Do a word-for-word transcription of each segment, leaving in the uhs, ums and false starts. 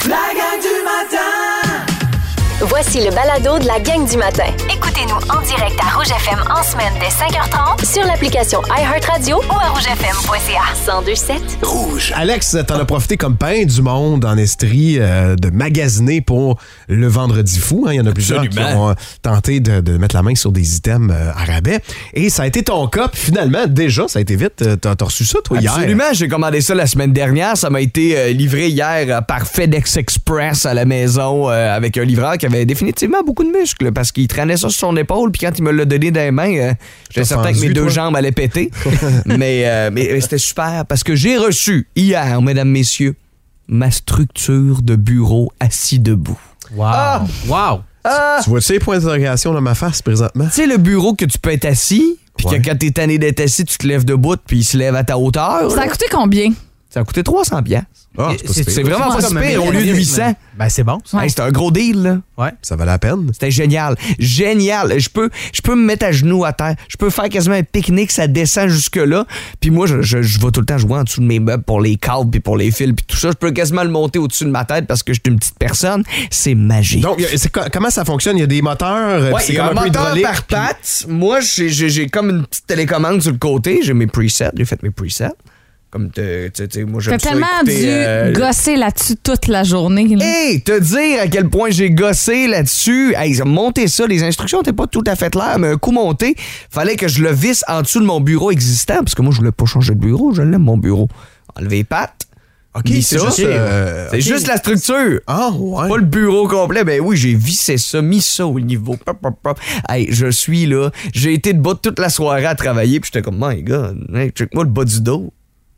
La gang du matin! Voici le balado de la gang du matin. Écoutez-nous en direct à Rouge F M en semaine dès cinq heures trente Sur l'application iHeartRadio ou à rouge f m point c a. cent deux sept. Rouge. Alex, t'en as profité comme pain du monde en Estrie euh, de magasiner pour le Vendredi fou. Hein. Il y en a plusieurs Absolument. qui ont euh, tenté de, de mettre la main sur des items euh, à rabais. Et ça a été ton cas. Puis finalement, déjà, ça a été vite. T'as, t'as reçu ça, toi, hier? Absolument, j'ai commandé ça la semaine dernière. Ça m'a été euh, livré hier euh, par FedEx Express à la maison euh, avec un livreur qui avait définitivement beaucoup de muscles parce qu'il traînait ça sur son épaule. Puis quand il me l'a donné dans les mains, euh, j'étais certain fendu, que mes deux toi? jambes allaient péter. mais, euh, mais, mais c'était super parce que j'ai reçu hier, mesdames, messieurs, ma structure de bureau assis debout. Wow. Ah! Wow. Ah! Tu vois-tu les points d'interrogation dans ma face présentement? Tu sais, le bureau que tu peux être assis, puis Ouais. que quand t'es tanné d'être assis, tu te lèves debout, puis il se lève à ta hauteur. Ça là. a coûté combien? Ça a coûté trois cents piastres. Ah, c'est pas si C'est pire. vraiment pas si comme un pire au lieu de mécanisme. huit cents. Ben, c'est bon. ça. Hey, c'était un gros deal, là. Ouais. Ça valait la peine? C'était génial. Génial. Je peux, je peux me mettre à genoux à terre. Je peux faire quasiment un pique-nique, ça descend jusque-là. Puis moi, je, je, je vais tout le temps jouer en dessous de mes meubles pour les câbles puis pour les fils puis tout ça. Je peux quasiment le monter au-dessus de ma tête parce que je suis une petite personne. C'est magique. Donc, c'est, co- comment ça fonctionne? Il y a des moteurs, Ouais, puis c'est il y a comme un un peu moteur hydraulique. par puis- patte. Moi, j'ai, j'ai, j'ai comme une petite télécommande sur le côté. J'ai mes presets. J'ai fait mes presets. Comme, te- tu sais, moi, j'aime T'as ça tellement écouter, dû euh, gosser là-dessus toute la journée. là. Hey, te dire à quel point j'ai gossé là-dessus. Hey, monter ça, les instructions n'étaient pas tout à fait claires, mais un coup monté, fallait que je le visse en dessous de mon bureau existant, parce que moi, je voulais pas changer de bureau, je l'aime, mon bureau. Enlever les pattes. OK, mis c'est ça. juste... euh, C'est OK. juste la structure. Ah, ouais. Pas le bureau complet. Ben oui, j'ai vissé ça, mis ça au niveau. Pop, pop, pop. Hey, je suis là. J'ai été debout toute la soirée à travailler, puis j'étais comme, my God, hey, check-moi le bas du dos.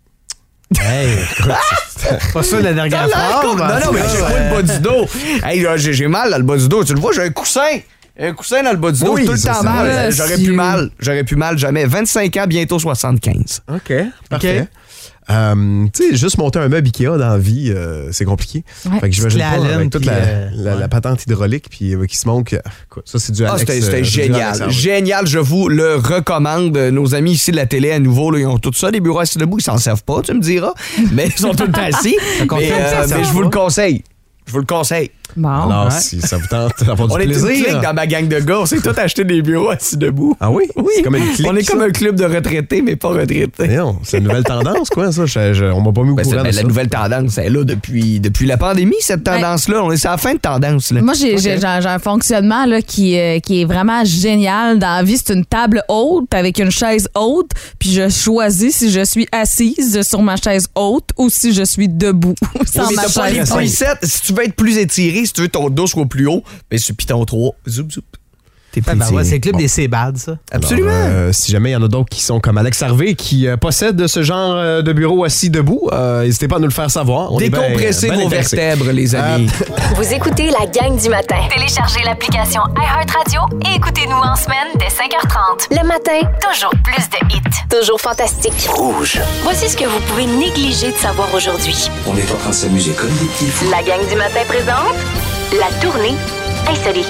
Hey, pas ça la dernière fois. Non, non, mais j'ai pas le bas du dos. Hey, là, j'ai, j'ai mal dans le bas du dos. Tu le vois, j'ai un coussin. Un coussin dans le bas du dos. Oui, J'ai tout le ça, temps ça mal. va. J'aurais Si. pu mal. J'aurais pu mal jamais. vingt-cinq ans, bientôt soixante-quinze. OK, parfait. Euh, tu sais, juste monter un meuble Ikea dans la vie, euh, c'est compliqué. Ouais. Fait que j'imagine Petite pas laine, avec toute puis, la, euh, la, ouais. la patente hydraulique puis euh, qui se montre que... Quoi, ça, c'est du Ah, Alex. c'était, euh, c'était c'est du génial. Alex Harvey. Génial, je vous le recommande. Nos amis ici de la télé, à nouveau, là, ils ont tout ça, des bureaux assis debout, ils s'en servent pas, tu me diras. Mais ils sont tout le temps assis. qu'on mais, fait euh, ça, mais ça je vous va. le conseille. Je vous le conseille. Bon. Alors, Ouais. si ça vous tente d'avoir du On est une plaisir... clique dans ma gang de gars. On s'est tous acheté des bureaux assis debout. Ah oui? Oui. C'est comme une clique, On est comme ça? un club de retraités, mais pas retraités. Mais non, c'est une nouvelle tendance, quoi, ça. Je- je- on m'a pas mis au Ben, c'est- courant ben, de la ça. nouvelle tendance, elle est là depuis, depuis la pandémie, cette tendance-là. On est à la fin de tendance. Là. Moi, j'ai, Ok. j'ai, j'ai- j'ai un fonctionnement là, qui, euh, qui est vraiment génial. Dans la vie, c'est une table haute avec une chaise haute, puis je choisis si je suis assise sur ma chaise haute ou si je suis debout sans Oui, mais ma t'as pas les chaise haute. presets. Si tu veux être plus étiré, si tu veux que ton dos soit plus haut, ben sur Python trois, zoup, zoup. T'es plus Ah, ben ouais, étiré. c'est le club Bon. des C-Bad, ça. Absolument. Alors, euh, si jamais il y en a d'autres qui sont comme Alex Harvey qui euh, possèdent ce genre euh, de bureau assis debout, euh, n'hésitez pas à nous le faire savoir. On est bien- Décompressez bien vos intéressés. vertèbres, les amis. Vous écoutez la gang du matin. Téléchargez l'application iHeartRadio et écoutez-nous en semaine dès cinq heures trente. Le matin, Toujours plus de hits. toujours fantastique. Rouge. Voici ce que vous pouvez négliger de savoir aujourd'hui. On est en train de s'amuser comme des petits fous. La gang du matin présente la tournée insolite.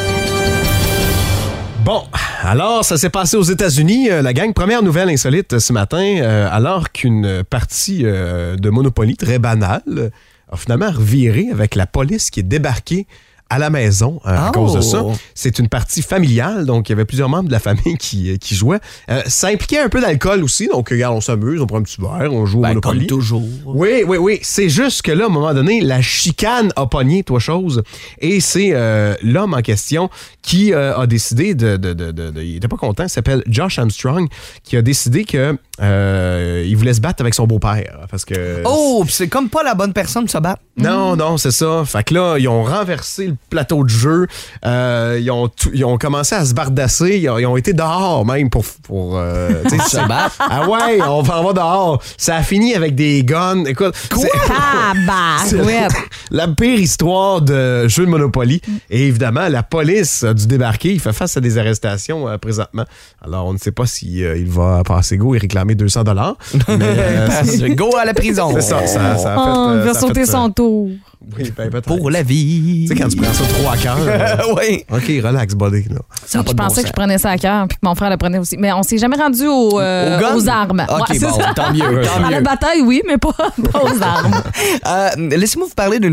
Bon, alors ça s'est passé aux États-Unis, euh, la gang. Première nouvelle insolite ce matin, euh, alors qu'une partie euh, de Monopoly très banale a finalement reviré avec la police qui est débarquée à la maison euh, à Oh. cause de ça. C'est une partie familiale, donc il y avait plusieurs membres de la famille qui, euh, qui jouaient. Euh, ça impliquait un peu d'alcool aussi, donc regarde, on s'amuse, on prend un petit verre, on joue au Ben, Monopoly. comme toujours. Oui, oui, oui. C'est juste que là, à un moment donné, la chicane a pogné, toi, chose. Et c'est euh, l'homme en question qui euh, a décidé de... de, de, de, de- il était pas content, il s'appelle Josh Armstrong, qui a décidé que euh, il voulait se battre avec son beau-père. Parce que... Oh, pis c'est comme pas la bonne personne de se battre. Non, non, c'est ça. Fait que là, ils ont renversé le plateau de jeu. Euh, ils, ont tout- ils ont commencé à se bardasser. Ils ont, ils ont été dehors même pour... pour euh, tu sais, Se battre. Ah ouais, on va, on va dehors. Ça a fini avec des guns. Écoute, c'est- Ah, bah, c'est ouais. la pire histoire de jeu de Monopoly. Et évidemment, la police a dû débarquer. Il fait face à des arrestations euh, présentement. Alors, on ne sait pas s'il il va passer go et réclamer deux cents dollars. Mais euh, c'est Go à la prison. c'est ça, ça, ça a fait... Oh, euh, il va ça a sauter fait, euh, son tour. Oui, ben, peut-être. Pour la vie. Tu sais, quand tu prends ça trop à cœur. euh, oui. OK, relax, buddy. Là. Ça a pas Je de bon pensais que sens. je prenais ça à cœur puis que mon frère le prenait aussi. Mais on s'est jamais rendu au, euh, Au gun? aux armes. OK, Ouais, c'est bon, ça. tant mieux, tant À la mieux. bataille, oui, mais pas, pas aux armes. Euh, laissez-moi vous parler d'une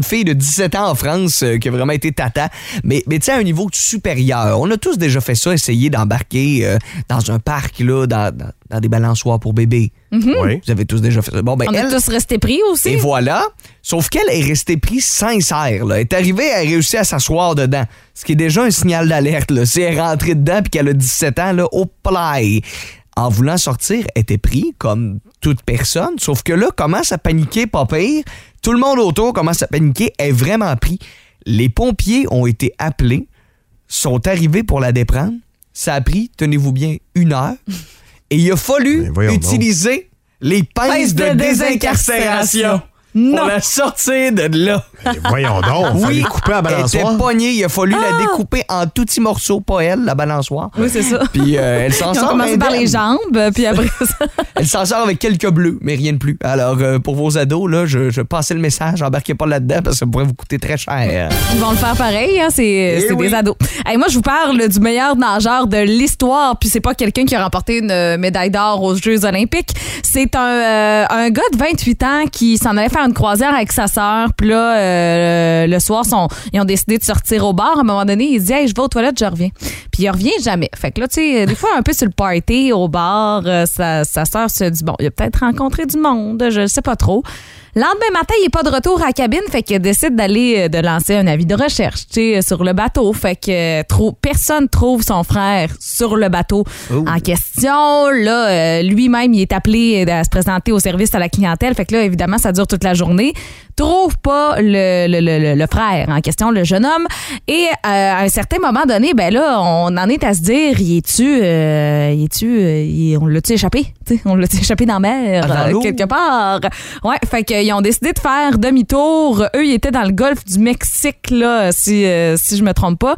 fille de dix-sept ans en France euh, qui a vraiment été tata, mais, mais tu sais, à un niveau supérieur. On a tous déjà fait ça, essayer d'embarquer euh, dans un parc, là, dans, dans, dans des balançoires pour bébés. Mm-hmm. Oui. Vous avez tous déjà fait ça. Bon, ben, On elle, est tous restés pris aussi. et voilà. Sauf qu'elle est restée prise sincère. Là. Elle est arrivée, elle a réussi à s'asseoir dedans. Ce qui est déjà un signal d'alerte. Là. Si elle est rentrée dedans et qu'elle a dix-sept ans, là, au play. En voulant sortir, elle était prise comme toute personne. Sauf que là, commence à paniquer, pas pire. Tout le monde autour commence à paniquer. Elle est vraiment prise. Les pompiers ont été appelés, sont arrivés pour la déprendre. Ça a pris, tenez-vous bien, une heure. Et il a fallu utiliser donc. les pinces, pinces de, de désincarcération non. pour la sortir de là. Et voyons donc, il fallait couper la balançoire. Elle était pognée, il a fallu ah. la découper en tout petits morceaux, pas elle, la balançoire. Oui, c'est ça. Puis euh, elle s'en Ils ont sort. commencé par les jambes, puis après ça. Elle s'en sort avec quelques bleus, mais rien de plus. Alors, euh, pour vos ados, là, je, je passais le message, embarquez pas là-dedans parce que ça pourrait vous coûter très cher. Ils vont le faire pareil, hein, c'est, c'est oui. des ados. Hey, moi, je vous parle du meilleur nageur de l'histoire, puis c'est pas quelqu'un qui a remporté une médaille d'or aux Jeux olympiques. C'est un, euh, un gars de vingt-huit ans qui s'en allait faire une croisière avec sa sœur, puis là, euh, le soir, son, ils ont décidé de sortir au bar. À un moment donné, il dit « Hey, je vais aux toilettes, je reviens. » Puis il revient jamais. Fait que là, tu sais, des fois, un peu sur le party, au bar, euh, sa, sa sœur se dit « Bon, il a peut-être rencontré du monde, je ne sais pas trop. » Le lendemain matin, il n'est pas de retour à la cabine, fait qu'il décide d'aller de lancer un avis de recherche, tu sais, sur le bateau. Fait que trop, personne trouve son frère sur le bateau oh. en question. Là, euh, lui-même, il est appelé à se présenter au service à la clientèle. Fait que là, évidemment, ça dure toute la journée. Trouve pas le, le, le, le frère en question, le jeune homme. Et euh, à un certain moment donné, ben là, on en est à se dire, y es-tu, euh, y es-tu, euh, y, on l'a-tu échappé? T'sais, on l'a-tu échappé dans la mer, dans euh, quelque part? Ouais, fait que ils ont décidé de faire demi-tour. Eux, ils étaient dans le golfe du Mexique, là, si, euh, si je me trompe pas.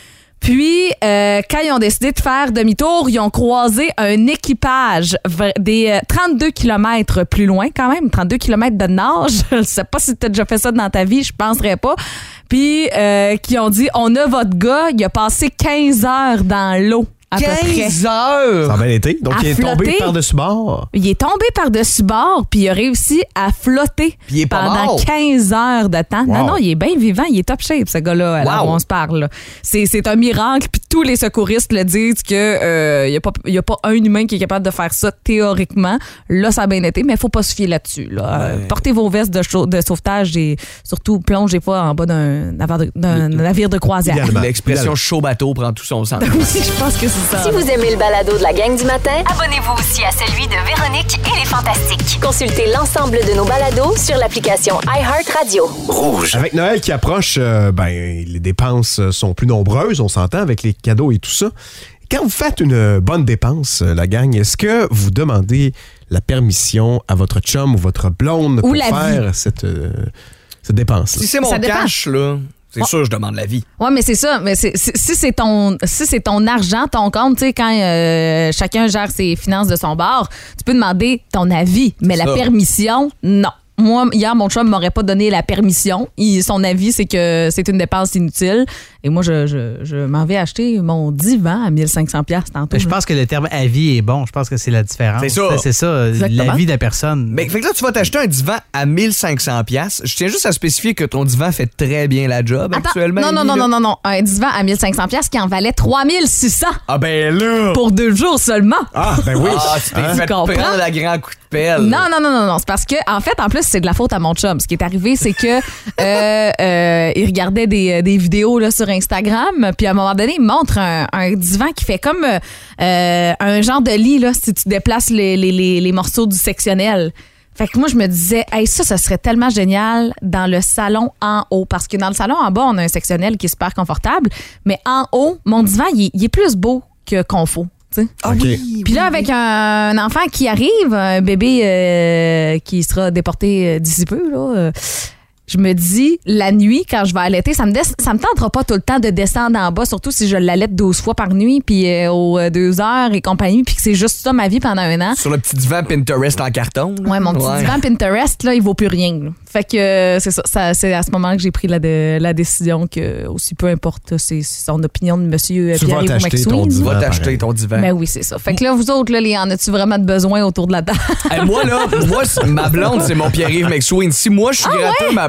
Puis, euh, quand ils ont décidé de faire demi-tour, ils ont croisé un équipage des euh, trente-deux kilomètres plus loin, quand même, trente-deux kilomètres de nage. Je sais pas si tu as déjà fait ça dans ta vie, je penserais pas. Puis, euh, qui ont dit, on a votre gars, il a passé quinze heures dans l'eau. À quinze heures! Ça a bien été. Donc, à il est flotter. tombé par-dessus bord. Il est tombé par-dessus bord, puis il a réussi à flotter puis il est pas pendant mort. quinze heures de temps. Wow. Non, non, il est bien vivant. Il est top shape, ce gars-là, Wow. là où on se parle. Là. C'est, c'est un miracle, puis tous les secouristes le disent qu'il euh, n'y a, a pas un humain qui est capable de faire ça théoriquement. Là, ça a bien été, mais il ne faut pas se fier là-dessus. Là. Ouais. Portez vos vestes de, chau- de sauvetage et surtout, plongez pas en bas d'un, d'un, d'un navire de croisière. Idéalement. L'expression Idéalement. chaud bateau prend tout son sens. Oui, je pense que c'est ça. Si vous aimez le balado de la gang du matin, Abonnez-vous aussi à celui de Véronique et les Fantastiques. consultez l'ensemble de nos balados sur l'application iHeartRadio. Rouge. Avec Noël qui approche, euh, ben, les dépenses sont plus nombreuses, on s'entend, avec les cadeaux et tout ça. Quand vous faites une bonne dépense, la gang, est-ce que vous demandez la permission à votre chum ou votre blonde Ou pour la faire cette, euh, cette dépense? Si c'est mon Ça dépend. cash, là, c'est Oh. sûr je demande l'avis. Oui, mais c'est ça. Mais c'est, c'est- si, c'est ton, si c'est ton argent, ton compte, tu sais, quand euh, chacun gère ses finances de son bord, tu peux demander ton avis. Mais la Ça. permission, non. Moi, hier, mon chum m'aurait pas donné la permission. Il, son avis, c'est que c'est une dépense inutile. Et moi, je, je, je m'en vais acheter mon divan à mille cinq cents dollars tantôt. Je pense que le terme avis est bon. Je pense que c'est la différence. C'est ça. C'est ça, Exactement. l'avis de la personne. Mais fait que là, tu vas t'acheter un divan à mille cinq cents dollars. Je tiens juste à spécifier que ton divan fait très bien la job Attends, actuellement. non, non, Émilie, non, là. non, non, non. Un divan à mille cinq cents dollars qui en valait trois mille six cents Ah ben là! pour deux jours seulement. Ah, ben oui. Ah, tu t'es Hein? fait Tu comprends? prendre la grand coup de pelle. Non, non, non, non, non. C'est parce que, en fait, en plus, c'est de la faute à mon chum. Ce qui est arrivé, c'est que euh, euh, il regardait des, des vidéos là, sur Instagram, puis à un moment donné, il me montre un, un divan qui fait comme euh, un genre de lit, là, si tu déplaces les, les, les, les morceaux du sectionnel. Fait que moi, je me disais, hey, ça, ça serait tellement génial dans le salon en haut. Parce que dans le salon en bas, on a un sectionnel qui est super confortable. Mais en haut, mon divan, il, il est plus beau que confort. T'sais. Ah OK. oui, Puis là, oui, avec oui. un, un enfant qui arrive, un bébé euh, qui sera déporté euh, d'ici peu, là, euh, je me dis, la nuit, quand je vais allaiter, ça me, des- ça me tentera pas tout le temps de descendre en bas, surtout si je l'allaite douze fois par nuit, puis euh, aux euh, deux heures et compagnie, puis que c'est juste ça ma vie pendant un an. Sur le petit divan Pinterest en carton. là. Ouais, mon petit Ouais. divan Pinterest, là, il vaut plus rien. là. Fait que euh, c'est ça, ça- c'est à ce moment que j'ai pris la, de- la décision que, aussi peu importe, c'est c'est son opinion de monsieur Tu vas Pierre-Yves t'acheter ton McSween. Tu divan. vas t'acheter pareil. ton divan. Ben oui, c'est ça. Fait que là, vous autres, là, les- en as-tu vraiment de besoin autour de la table? Hey, moi, là, moi, c'est- ma blonde, c'est mon Pierre-Yves McSween. Si moi, je suis gratteux, ma blonde,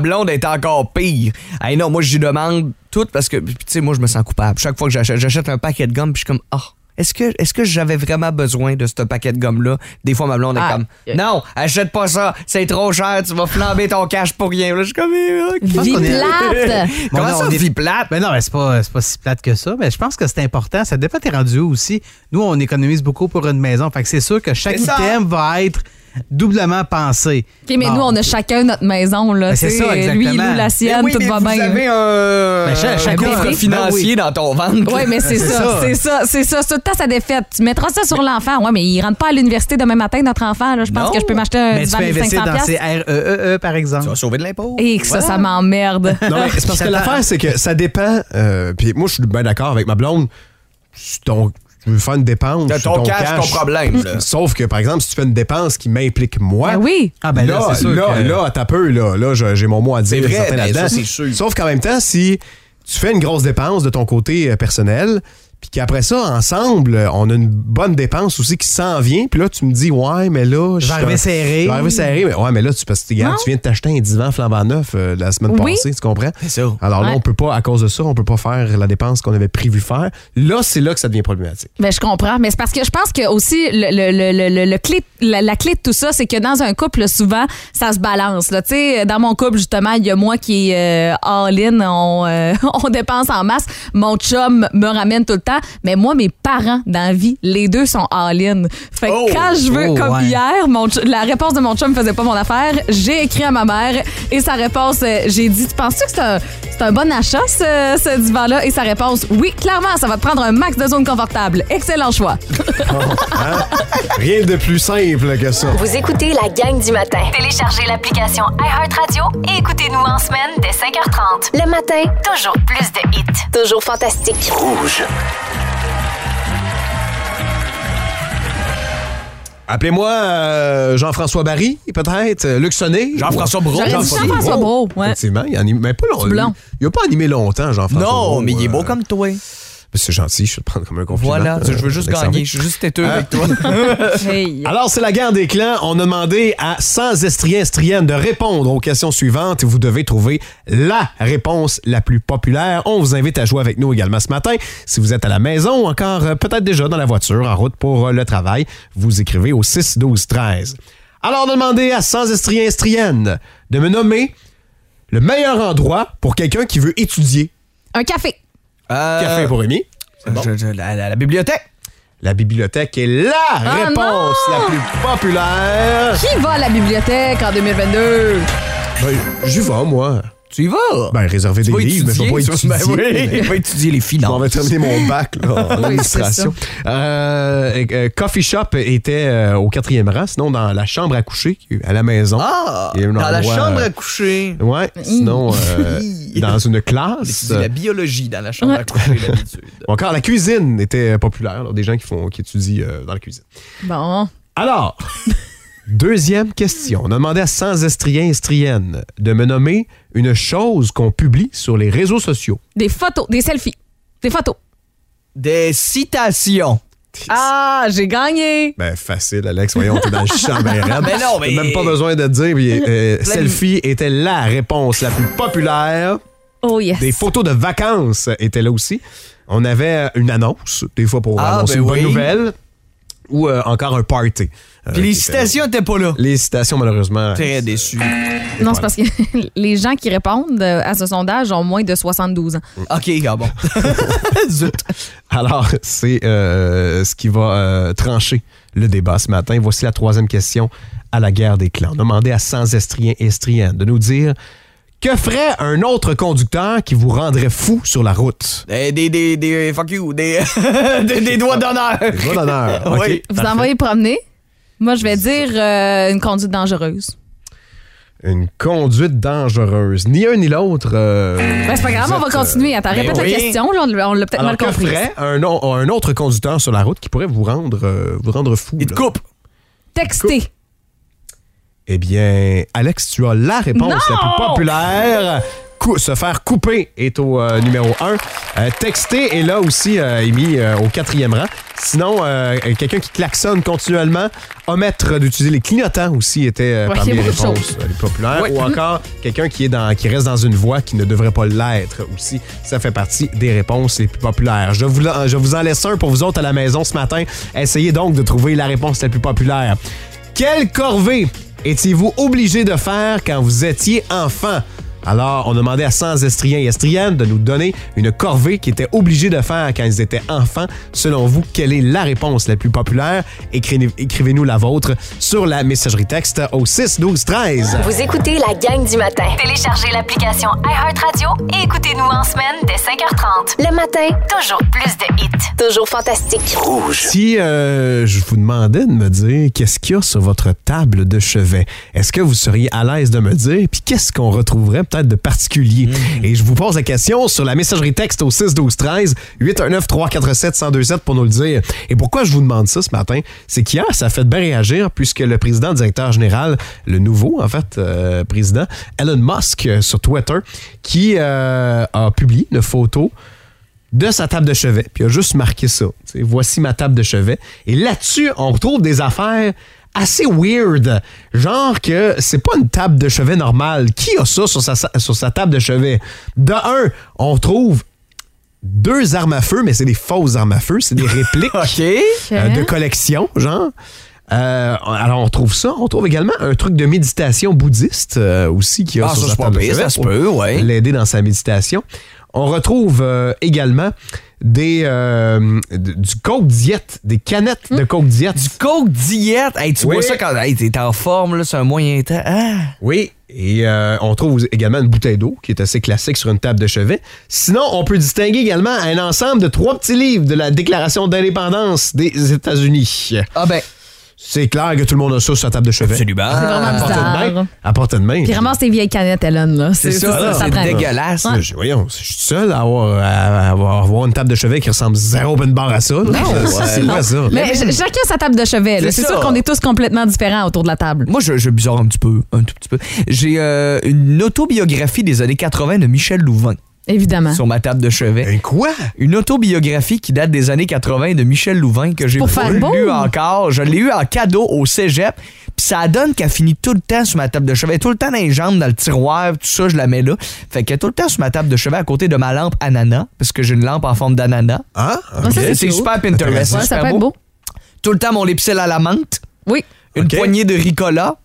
blonde est encore pire. Hey, non, moi, je lui demande tout parce que, tu sais, moi, je me sens coupable. Chaque fois que j'achète, j'achète un paquet de gomme, puis je suis comme, ah. Oh. Est-ce que, est-ce que j'avais vraiment besoin de ce paquet de gomme-là? Des fois, ma blonde est Ah. comme, non, achète pas ça, c'est trop cher, tu vas flamber ton cash pour rien. Là, je suis comme, eh, Vie qu'on est- plate! comment Bon, non, ça, on est- vie plate? Mais non, mais c'est pas, c'est pas si plate que ça. Mais je pense que c'est important. Ça dépend, t'es rendu où aussi. Nous, on économise beaucoup pour une maison. Fait que c'est sûr que chaque C'est ça. item va être doublement pensé. OK, mais Bon. nous, on a chacun notre maison. Là, Ben, c'est tu sais. ça, exactement. Lui, il loue la Mais sienne, oui, tout mais va vous bien. avez un, Ben, cha- chacun- un coffre ben financier oui. dans ton ventre. Oui, mais c'est C'est ça, ça. c'est ça, c'est ça. Tout le temps, ça défaite. Tu mettras ça sur l'enfant. Oui, mais il rentre pas à l'université demain matin, notre enfant. Là. Je pense Non. que je peux m'acheter un Mais tu divan peux de investir cinq cents dans ces piastres. R E E E, par Tu exemple. vas sauver de l'impôt. Et que ça, ça m'emmerde. Non, mais c'est parce que l'affaire, c'est que ça dépend. euh, Puis moi, je suis bien d'accord avec ma blonde. Si ton- tu veux faire une dépense. T'as sur ton cash, ton problème, là. Sauf que, par exemple, si tu fais une dépense qui m'implique moi. Ben oui. Ah, ben là, là, c'est sûr là, que- là, t'as peu, là. Là, j'ai j'ai mon mot à dire. C'est vrai, certain, ben, là-dedans. ça, c'est sûr. Sauf qu'en même temps, si tu fais une grosse dépense de ton côté euh, personnel, puis qu'après ça, ensemble, on a une bonne dépense aussi qui s'en vient, puis là, tu me dis, ouais, mais là. Je vais arriver serré. Je vais arriver serré, mais ouais, mais là, tu, parce que, regarde, Non. tu viens de t'acheter un divan flambant neuf euh, la semaine Oui. passée, tu comprends? C'est ça. Alors là, Ouais. on peut pas, à cause de ça, on peut pas faire la dépense qu'on avait prévu faire. Là, c'est là que ça devient problématique. Ben, je comprends, mais c'est parce que je pense que aussi le, le, le, le, le clé, la, la clé de tout ça, c'est que dans un couple, souvent, ça se balance. Là. Tu sais, dans mon couple, justement, il y a moi qui est euh, all-in, on, euh, on dépense en masse. Mon chum me ramène tout le temps, mais moi, mes parents dans la vie, les deux sont all-in. Fait que Oh! quand je veux, Oh, comme ouais. hier, mon ch- la réponse de mon chum faisait pas mon affaire, j'ai écrit à ma mère et sa réponse, euh, j'ai dit, tu penses-tu que c'est un, c'est un bon achat, ce, ce divan-là? Et sa réponse, oui, clairement, ça va te prendre un max de zone confortable. Excellent choix. Hein? Rien de plus simple que ça. Vous écoutez la gang du matin. Téléchargez l'application iHeartRadio et écoutez-nous en semaine dès cinq heures trente. Le matin, Toujours plus de hits. toujours fantastique. Rouge. Appelez-moi euh, Jean-François Barry, peut-être. euh, Luc Sonnet. Jean-François Brault. J'aurais dit Jean-François Brault, ouais. Effectivement, il anime, mais pas longtemps. Blond. Il a pas animé longtemps, Jean-François Non, Brault, mais il est beau euh, comme toi. C'est gentil, je vais le prendre comme un compliment. Voilà, euh, je veux juste Alexandre. gagner. Je suis juste têteux Hein? avec toi. Hey. Alors, c'est la guerre des clans. On a demandé à cent estriens estriennes de répondre aux questions suivantes et vous devez trouver la réponse la plus populaire. On vous invite à jouer avec nous également ce matin. Si vous êtes à la maison ou encore euh, peut-être déjà dans la voiture, en route pour euh, le travail, vous écrivez au six douze treize. Alors, on a demandé à cent estriens estriennes de me nommer le meilleur endroit pour quelqu'un qui veut étudier. Un café. Euh, Café pour Rémi. je- je- la, la- la bibliothèque. La bibliothèque est la Ah, réponse non! la plus populaire. Qui va à la bibliothèque en deux mille vingt-deux? Ben, j'y vais, moi. Tu y vas? Ben, réserver des Tu vas livres, mais je vais pas étudier, étudier. ben oui, il va étudier les On finances. va terminer mon bac là, en Oui, administration. Euh, euh, coffee shop était euh, au quatrième rang, sinon dans la chambre à coucher à la maison. Ah! Il y a un Dans la endroit, chambre euh, à coucher. Ouais, sinon euh, dans une On classe. étudie la biologie dans la chambre à coucher d'habitude. Encore la cuisine était populaire, là, des gens qui font qui étudient euh, dans la cuisine. Bon. Alors, deuxième question. On a demandé à cent estriens estriennes de me nommer une chose qu'on publie sur les réseaux sociaux. Des photos, des selfies. Des photos. Des citations. Ah, j'ai gagné. Ben, facile, Alex. Voyons, t'es dans le champ ben raide. Mais non, mais- T'as même pas besoin de te dire. Puis, euh, Plein de- selfie était la réponse la plus populaire. Oh yes. Des photos de vacances étaient là aussi. On avait une annonce, des fois pour Ah, annoncer ben une bonne oui. nouvelle, ou euh, encore un party. Euh, Puis les qui était- citations n'étaient pas là. Les citations, malheureusement. Très déçu. Non, c'est parce que les gens qui répondent euh, à ce sondage ont moins de soixante-douze ans. OK, ah bon. Zut. Alors, c'est euh, ce qui va euh, trancher le débat ce matin. Voici la troisième question à la guerre des clans. On a demandé à cent estriens et estriennes de nous dire que ferait un autre conducteur qui vous rendrait fou sur la route? Des, des, des, des- fuck you, des, des, des doigts d'honneur. Des doigts d'honneur. OK, Oui. Vous parfait. envoyez promener. Moi, je vais dire euh, une conduite dangereuse. Une conduite dangereuse. Ni un ni l'autre. euh, Ben, c'est pas grave, vous on va êtes, continuer. Attends, ben répète oui. la question. là, on on l'a peut-être Alors, mal que compris. ferait un, o- un autre conducteur sur la route qui pourrait vous rendre, euh, vous rendre fou? Il te là? coupe. Texter. Eh bien, Alex, tu as la réponse Non! la plus populaire. cou- se faire couper est au euh, numéro un. Euh, texter est là aussi, euh, émis euh, au quatrième rang. Sinon, euh, quelqu'un qui klaxonne continuellement, omettre d'utiliser les clignotants aussi était euh, Ouais, parmi il y a les beaucoup de réponses choses. euh, les populaires. Ouais. Ou encore, quelqu'un qui, est dans, qui reste dans une voie qui ne devrait pas l'être aussi. Ça fait partie des réponses les plus populaires. Je vous, je vous en laisse un pour vous autres à la maison ce matin. Essayez donc de trouver la réponse la plus populaire. Quelle corvée étiez-vous obligé de faire quand vous étiez enfant? Alors, on demandait à cent Estriens et Estriennes de nous donner une corvée qu'ils étaient obligés de faire quand ils étaient enfants. Selon vous, quelle est la réponse la plus populaire? Écrivez- Écrivez-nous la vôtre sur la messagerie texte au six douze treize. Vous écoutez la gang du matin. Téléchargez l'application iHeartRadio et écoutez-nous en semaine dès cinq heures trente. Le matin, Toujours plus de hits. toujours fantastique. Si euh, je vous demandais de me dire qu'est-ce qu'il y a sur votre table de chevet, est-ce que vous seriez à l'aise de me dire? Puis qu'est-ce qu'on retrouverait peut-être de particulier? Mmh. Et je vous pose la question sur la messagerie texte au six douze treize, huit un neuf, trois quatre sept, un zéro deux sept pour nous le dire. Et pourquoi je vous demande ça ce matin? C'est qu'hier, ça a fait bien réagir puisque le président directeur général, le nouveau, en fait, euh, président, Elon Musk, euh, sur Twitter, qui euh, a publié une photo de sa table de chevet, puis il a juste marqué ça. T'sais, voici ma table de chevet. Et là-dessus, on retrouve des affaires assez weird. Genre que c'est pas une table de chevet normale. Qui a ça sur sa, sur sa table de chevet? De un, on trouve deux armes à feu, mais c'est des fausses armes à feu. C'est des répliques OK. euh, de collection, genre. Euh, alors, on trouve ça. On trouve également un truc de méditation bouddhiste euh, aussi qui a Ah, sur ça, sa c'est pas table de pire, chevet ça se pour peut, ouais. l'aider dans sa méditation. On retrouve euh, également des euh, du Coke Diet, des canettes de Coke Diet. Du Coke Diet. Hey, tu Oui. vois ça quand hey, t'es en forme, là, c'est un moyen temps. Ah. Oui, et euh, on trouve également une bouteille d'eau qui est assez classique sur une table de chevet. Sinon, on peut distinguer également un ensemble de trois petits livres de la Déclaration d'indépendance des États-Unis. Ah ben, C'est clair que tout le monde a ça sur sa table de chevet. absolument. C'est vraiment À portée de bizarre. main. À portée de main. Puis ramasse tes vieilles canettes, Ellen. Là. C'est ça, là, c'est prend. dégueulasse. Ouais. Je- Voyons, je suis seul à avoir, à avoir, à avoir une table de chevet qui ressemble zéro open bar à ça. là. C'est- c'est quoi ça? Mais ch- chacun a sa table de chevet. là. C'est C'est ça. sûr qu'on est tous complètement différents autour de la table. Moi, je, je bizarre un petit peu, un tout petit peu. J'ai euh, une autobiographie des années quatre-vingts de Michel Louvain Évidemment. sur ma table de chevet. Ben quoi? Une autobiographie qui date des années quatre-vingts de Michel Louvain que j'ai Pour pas faire lu beau. encore. Je l'ai eu en cadeau au cégep. Puis ça donne qu'elle finit tout le temps sur ma table de chevet. Tout le temps dans les jambes, dans le tiroir, tout ça, je la mets là. Fait qu'elle est tout le temps sur ma table de chevet à côté de ma lampe ananas, parce que j'ai une lampe en forme d'ananas. Ah? Ouais, ça, C'est c'est cute. super Pinterest. Ouais, c'est ça super peut être beau. Tout le temps mon lipsil à la menthe, Oui. une Ok. poignée de Ricola,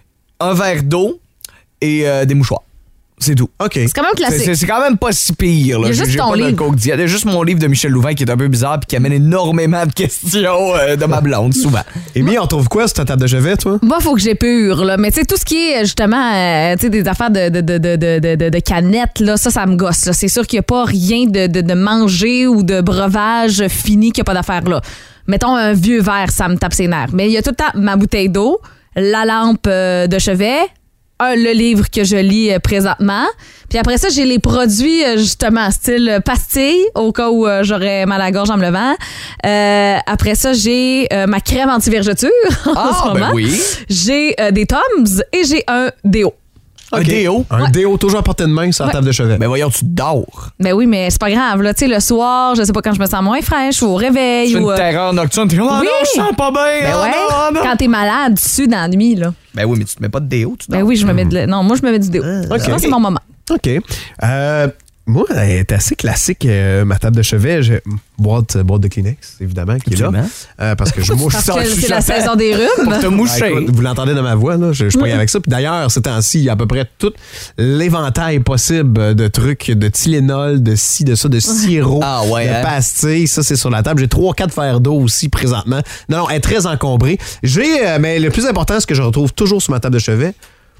un verre d'eau et euh, des mouchoirs. C'est tout. OK. C'est quand même C'est- classique. C'est c'est quand même pas si pire. Là. Il y a J'ai- juste j'ai ton pas de livre. Coke Diet. Il y a juste mon livre de Michel Louvain qui est un peu bizarre et qui amène énormément de questions euh, de ma blonde, souvent. Amy, on trouve quoi sur ta table de chevet, toi? Moi, il faut que j'épure, là. Mais tu sais, tout ce qui est justement, euh, tu sais, des affaires de, de, de, de, de, de, de canettes, là, ça, ça me gosse. là. C'est sûr qu'il n'y a pas rien de, de, de manger ou de breuvage fini qu'il n'y a pas d'affaires là. Mettons un vieux verre, ça me tape ses nerfs. Mais il y a tout le temps ma bouteille d'eau, la lampe euh, de chevet, un, le livre que je lis euh, présentement. Puis après ça, j'ai les produits, euh, justement, style euh, pastilles, au cas où euh, j'aurais mal à la gorge en me levant. Euh, après ça, j'ai euh, ma crème anti-vergeture en Ah, ce ben moment. oui. J'ai euh, des Toms et j'ai un déo. Un OK. déo. Un déo toujours à portée de main sur la Ouais. table de chevet. Ben voyons, tu dors. Ben oui, mais c'est pas grave. Là, tu sais, le soir, je sais pas quand je me sens moins fraîche ou au réveil. C'est ou, une euh, terreur nocturne. T'es comme, oh Oui. non, je sens pas bien. Ben oh ouais, non, oh non. quand t'es malade, dessus dans la nuit, là. Ben oui, mais tu te mets pas de déo, tu dors. Ben oui, je me mets de... Non, moi, je me mets du déo. Ah, OK. Ça, c'est mon moment. OK. Euh, moi, elle est assez classique, euh, ma table de chevet. J'ai boîte, boîte de Kleenex, évidemment, qui est là. Absolument. Euh, parce que je mouche Parce sans que c'est la chuchotant. saison des rhumes. Pour te Ah, moucher. écoute, vous l'entendez dans ma voix, là, je, je pogne avec ça. Puis d'ailleurs, ces temps-ci, il y a à peu près tout l'éventail possible de trucs, de Tylenol, de ci, de ça, de sirop, Ah ouais, de hein? pastilles. Ça, c'est sur la table. J'ai trois, quatre verres d'eau aussi présentement. Non, non, elle est très encombrée. J'ai, euh, mais le plus important, ce que je retrouve toujours sur ma table de chevet,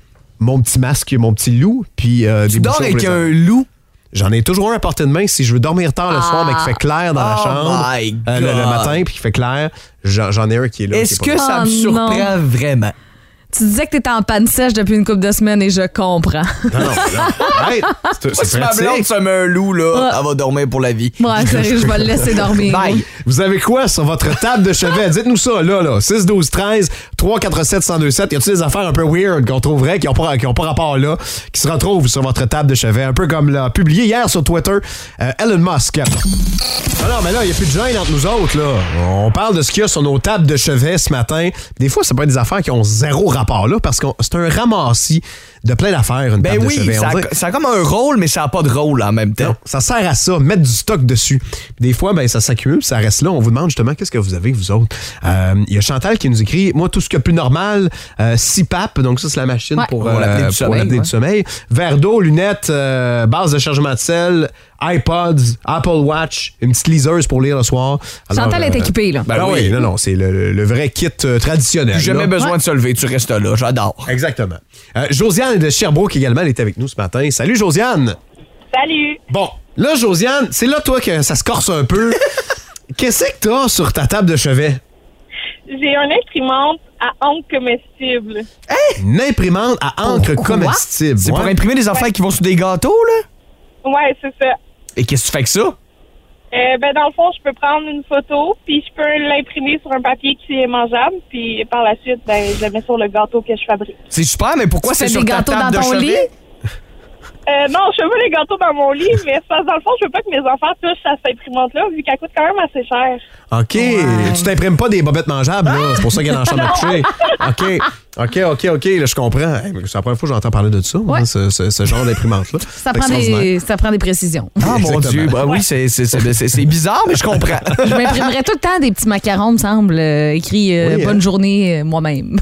mon petit masque, mon petit loup, puis euh, Tu des dors bouchons avec pour les un oreilles. loup. J'en ai toujours un à portée de main. Si je veux dormir tard le soir, mais qu'il fait clair dans la Oh chambre, my euh, le, le God. matin, puis qu'il fait clair, j'en, j'en ai un qui est là. Est-ce qui est que pas ça Oh me surprend non. vraiment? Tu disais que t'étais en panne sèche depuis une couple de semaines et je comprends. Non, non, non. Hey, c'est, c'est Si ma pratique. blonde se met un loup, là, Ouais. elle va dormir pour la vie. Ouais, sérieux, je vais le laisser dormir. Bye. Vous avez quoi sur votre table de chevet? Dites-nous ça, là, là. six douze treize trois quatre sept un zéro deux sept. Y a-t-il des affaires un peu weird qu'on trouverait, qui n'ont pas, qui ont pas rapport là, qui se retrouvent sur votre table de chevet? Un peu comme l'a publié hier sur Twitter euh, Elon Musk. Ah non, mais là, il n'y a plus de gêne entre nous autres, là. On parle de ce qu'il y a sur nos tables de chevet ce matin. Des fois, ça peut être des affaires qui ont zéro rapport là, parce que c'est un ramassis de plein d'affaires, une Ben table oui, de chevet. ça On a, dirait- ça a comme un rôle, mais ça n'a pas de rôle en même temps. Non, ça sert à ça, mettre du stock dessus. Puis des fois, ben, ça s'accumule, ça reste là. On vous demande justement qu'est-ce que vous avez, vous autres. Euh, Il y a Chantal qui nous écrit, moi, tout ce qu'il y a plus normal, euh, C PAP, donc ça, c'est la machine Ouais. pour, Pour l'apnée du pour sommeil, l'apnée ouais. du sommeil. Verre d'eau, lunettes, euh, base de chargement de sel, iPods, Apple Watch, une petite liseuse pour lire le soir. Alors, Chantal est euh, équipée, là. Ben Ben oui, oui. non, non, c'est le, le vrai kit euh, traditionnel. Plus jamais là. besoin Ouais. de se lever, tu restes là, j'adore. Exactement. Euh, Josiane de Sherbrooke également, elle est avec nous ce matin. Salut, Josiane! Salut! Bon, là, Josiane, c'est là, toi, que ça se corse un peu. Qu'est-ce que t'as sur ta table de chevet? J'ai une imprimante à encre comestible. Une imprimante à encre Pourquoi? comestible. C'est pour Ouais. imprimer des affaires qui vont sur des gâteaux, là? Ouais, c'est ça. Et qu'est-ce que tu fais avec ça? Euh, ben, dans le fond, je peux prendre une photo, puis je peux l'imprimer sur un papier qui est mangeable, puis par la suite, ben, je le mets sur le gâteau que je fabrique. C'est super, mais pourquoi Tu c'est fais sur des ta gâteaux table dans de ton chevet? lit? Euh, non, je fais pas les gâteaux dans mon lit, mais c'est parce que dans le fond, je veux pas que mes enfants touchent à cette imprimante-là, vu qu'elle coûte quand même assez cher. OK. Tu t'imprimes pas des bobettes mangeables, là. C'est pour ça qu'elle est dans la chambre à coucher. OK. OK, OK, OK. Là, je comprends. Hey, mais c'est la première fois que j'entends parler de ça, Ouais. hein, ce, ce- ce genre d'imprimante-là. Ça prend, des, ça prend des précisions. Ah, mon Exactement. Dieu, bah oui, c'est, c'est, c'est, c'est- c'est bizarre, mais je comprends. Je m'imprimerais tout le temps des petits macarons, me semble, euh, écrit euh, Oui, hein? Bonne journée, euh, moi-même.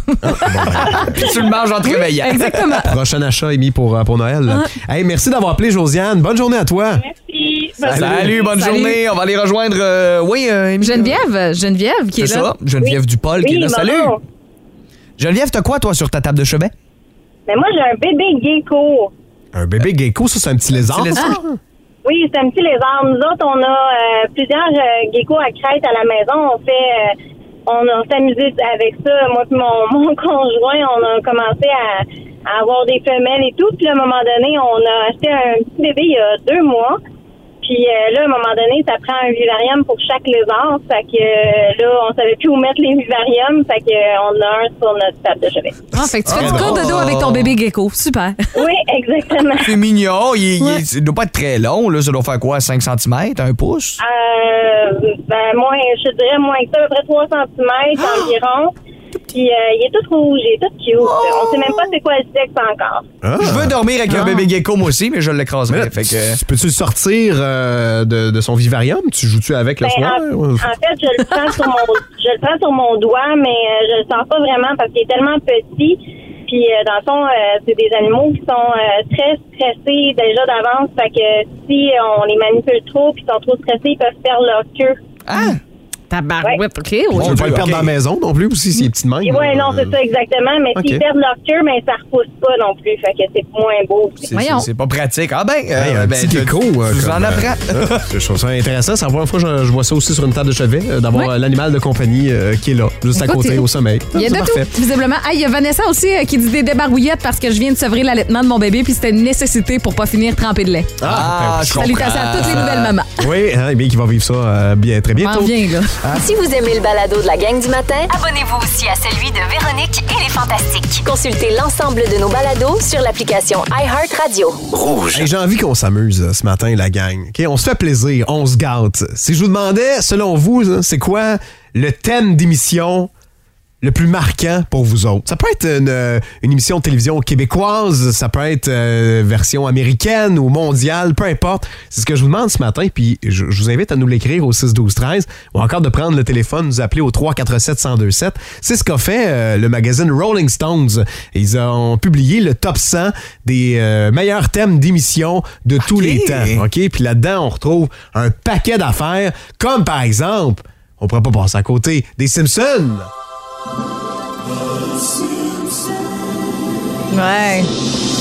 Puis tu le manges en te réveillant. Exactement. Prochain achat émis pour, euh, pour Noël. Hey, merci d'avoir appelé, Josiane. Bonne journée à toi. Merci. Bonne Salut, bonne Salut. journée. On va aller rejoindre, euh, oui, euh, Émilie. Geneviève, Geneviève qui est, C'est là. ça, Geneviève Dupol qui est Oui, là. Salut. bonjour. Geneviève, t'as quoi, toi, sur ta table de chevet? Mais moi, j'ai un bébé gecko. Un bébé gecko, ça, c'est un petit lézard. petit lézard. ça? Oui, c'est un petit lézard. Nous autres, on a euh, plusieurs euh, geckos à crête à la maison. On fait, euh, on a s'amusé avec ça. Moi et mon, mon conjoint, on a commencé à, à avoir des femelles et tout. Puis à un moment donné, on a acheté un petit bébé il y a deux mois. Puis euh, là, à un moment donné, ça prend un vivarium pour chaque lézard. Fait que euh, là, on savait plus où mettre les vivariums. Fait que euh, on a un sur notre table de chevet. Ah, fait que tu fais Ah, du cours de dos bon. avec ton bébé gecko. Super. Oui, exactement. C'est mignon. Il, il- Ouais. il doit pas être très long, là. Ça doit faire quoi, cinq centimètres, un pouce? Euh, ben, moins, je dirais moins que ça, à peu près trois centimètres environ. Puis, euh, il est tout rouge, il est tout cute. On sait même pas c'est quoi le sexe encore. Ah. Je veux dormir avec un Ah. bébé gecko, moi aussi, mais je Mais l'écraserai. là, Fait que... tu- Peux-tu le sortir euh, de, de son vivarium? Tu joues-tu avec le Ben, soir? en, Ouais. en fait, je le prends sur mon, je le prends sur mon doigt, mais euh, je le sens pas vraiment parce qu'il est tellement petit. Puis, euh, dans le fond, euh, c'est des animaux qui sont euh, très stressés déjà d'avance. Fait que si on les manipule trop puis ils sont trop stressés, ils peuvent perdre leur queue. Ah! Tabarouette, OK. Tu ouais. veux pas le Dieu, perdre ok. dans la maison non plus aussi s'il est petit de même? Et ouais, non, Euh, c'est ça exactement. Mais ok. s'ils perdent leur queue, mais ça repousse pas non plus. Fait que c'est moins beau. C'est, Voyons. c'est- c'est pas pratique. Ah ben, euh, Hey, un ben, petit tu- gecko. euh, tu comme, en euh, apprends. euh, je trouve ça intéressant. C'est la première fois que je, je vois ça aussi sur une table de chevet, euh, d'avoir Ouais. euh, l'animal de compagnie euh, qui est là, juste à Écoute, côté, il- au sommeil. Il y a C'est de parfait. tout, visiblement. Ah, il y a Vanessa aussi euh, qui dit des débarbouillettes parce que je viens de sevrer l'allaitement de mon bébé puis c'était une nécessité pour pas finir trempé de lait. Ah, je comprends. Salutations à toutes les nouvelles mamans. Oui, hein, eh bien, qu'il va vivre ça euh, bien, très bientôt. M'en viens, là. Si vous aimez le balado de la gang du matin, Abonnez-vous aussi à celui de Véronique et les Fantastiques. consultez l'ensemble de nos balados sur l'application iHeartRadio. Hey, j'ai envie qu'on s'amuse euh, ce matin, la gang. OK? On se fait plaisir, on se gâte. Si je vous demandais, selon vous, hein, c'est quoi le thème d'émission le plus marquant pour vous autres? Ça peut être une, euh, une émission de télévision québécoise, ça peut être euh, version américaine ou mondiale, peu importe. C'est ce que je vous demande ce matin, puis je, je vous invite à nous l'écrire au six douze treize ou encore de prendre le téléphone, nous appeler au trois quatre sept un zéro deux sept. C'est ce qu'a fait euh, le magazine Rolling Stones. Ils ont publié le top cent des euh, meilleurs thèmes d'émission de tous les temps. OK? Puis là-dedans, on retrouve un paquet d'affaires, comme par exemple, on pourrait pas passer à côté, des Simpsons. Ouais.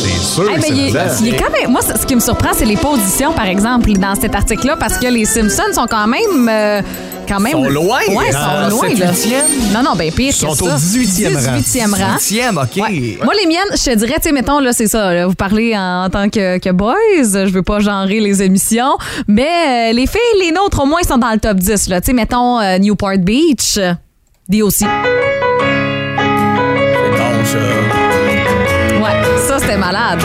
c'est sûr. Hey, mais il, est, il est quand même. Moi, ce qui me surprend, c'est les positions, par exemple, dans cet article-là, parce que les Simpsons sont quand même. Euh, quand même. Ils sont loin. Ouais, ils dans sont loin, là. huitième. Non, non, ben pire. Ils sont que au ça. dix-huitième rang. dix-huitième rang. dix-huitième, OK. Ouais. Moi, les miennes, je te dirais, tu sais, mettons, là, c'est ça, là, vous parlez en, en tant que, que boys, je veux pas genrer les émissions, mais euh, les filles, les nôtres, au moins, sont dans le top dix, là. Tu sais, mettons, euh, Newport Beach, euh, D O C. C'est bon, ça. Ouais, ça, c'était malade.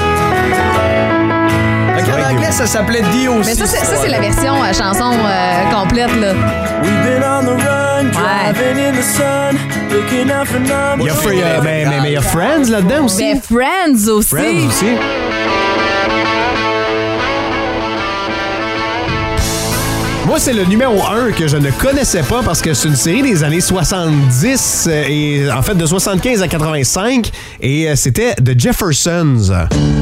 Fait qu'en anglais, ça s'appelait D O C. Mais ça, c'est, ça, c'est la version euh, chanson euh, complète, là. Ouais. Il y a, Free, euh, mais, mais, mais il y a Friends là-dedans aussi. Mais Friends aussi. Friends aussi. Moi, c'est le numéro un que je ne connaissais pas parce que c'est une série des années soixante-dix euh, et en fait de soixante-quinze à quatre-vingt-cinq et euh, c'était The Jeffersons.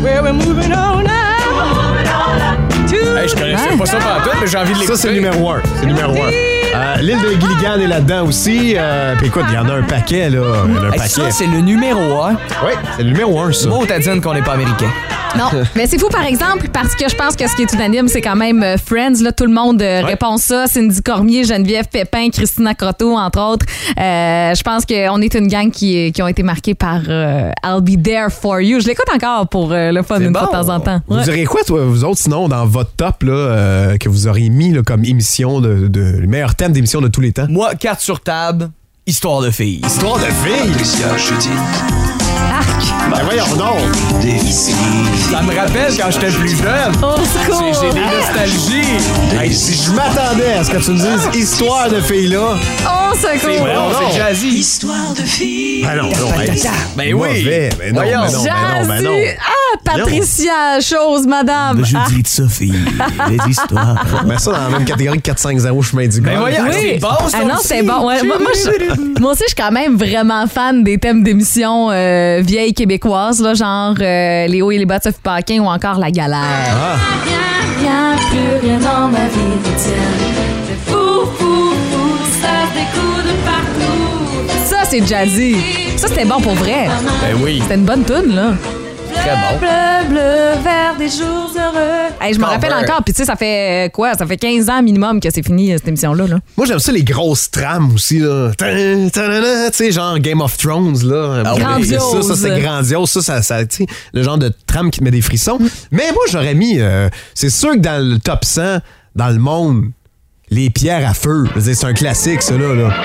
Hey, je connaissais pas ça pendant tout, mais j'ai envie de l'écouter. Ça, c'est le numéro un. C'est le numéro un. Euh, L'île de Gilligan est là-dedans aussi. Euh, Puis écoute, il y en a un paquet, là. Il y en a un Hey, paquet. ça, c'est le numéro un. Oui, c'est le numéro un, ça. Bon, t'as dit qu'on n'est pas américain. Non, mais c'est fou, par exemple, parce que je pense que ce qui est unanime, c'est quand même euh, Friends. Là, tout le monde euh, Ouais. répond ça. Cindy Cormier, Geneviève Pépin, Christina Croteau, entre autres. Euh, je pense qu'on est une gang qui, qui ont été marqués par euh, I'll Be There For You. Je l'écoute encore pour euh, le fun C'est une bon. fois de temps en temps. Vous Ouais. auriez quoi, toi, vous autres, sinon, dans votre top, là, euh, que vous auriez mis là, comme émission, de, de, le meilleur thème d'émission de tous les temps? Moi, carte sur table, histoire de filles. Histoire de filles! Patricia Judith, Ben voyons donc! des filles. Ça me rappelle quand j'étais plus jeune. Au secours! J'ai j'ai des nostalgies. Hey, si je m'attendais à ce que tu me dises histoire de filles-là... Au secours! C'est bon, non. c'est jazzy. Histoire de filles. Ben non, non, hey, Ben oui. mauvais. Ben non, Voyons. ben non, ben non, ben non. Jazzy! Ah, Patricia, chose, madame! Ah. de Sophie, les histoires. Mets ça dans la même catégorie que quatre cinq zéro chemin du Ben Golf. voyons, Oui. c'est bon, ça Ah non, aussi. c'est bon. Ouais, moi, moi, je- moi aussi, je suis quand même vraiment fan des thèmes d'émissions euh, vieilles québécoises, là, genre euh, Les hauts et les bas de Sophie Paquin ou encore La Galère. Ah. Rien, plus rien dans ma vie ne tient. C'est fou, fou, fou, ça se découle de partout. Ça, c'est jazzy. Ça, c'était bon pour vrai. Ben oui, C'était une bonne tune, là. très bon. Bleu, bleu, vert des jours heureux. Hey, je me Cover. rappelle encore. Puis, tu sais, ça fait euh, quoi? Ça fait quinze ans minimum que c'est fini, euh, cette émission-là. Là. Moi, j'aime ça, les grosses trames aussi, là. Tan, tanana, tu sais, genre Game of Thrones, là. Ah oui. Grandiose. Ça, ça c'est grandiose. Ça, ça, ça tu sais, le genre de trame qui te met des frissons. Mais moi, j'aurais mis, euh, c'est sûr que dans le top cent, dans le monde, les pierres à feu. Je veux dire, c'est un classique, ça, là. là.